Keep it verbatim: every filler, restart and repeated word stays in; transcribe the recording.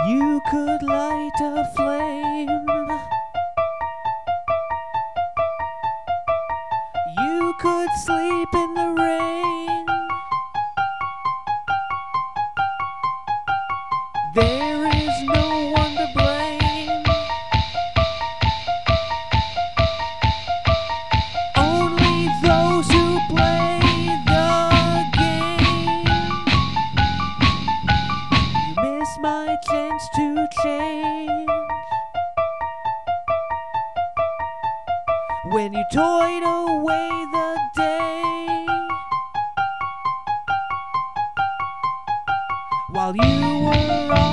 You could light a flame. You could sleep in the rain. There is no one to blame. Only those who play the game. You miss my chance to change. When you toyed away the day, while you were on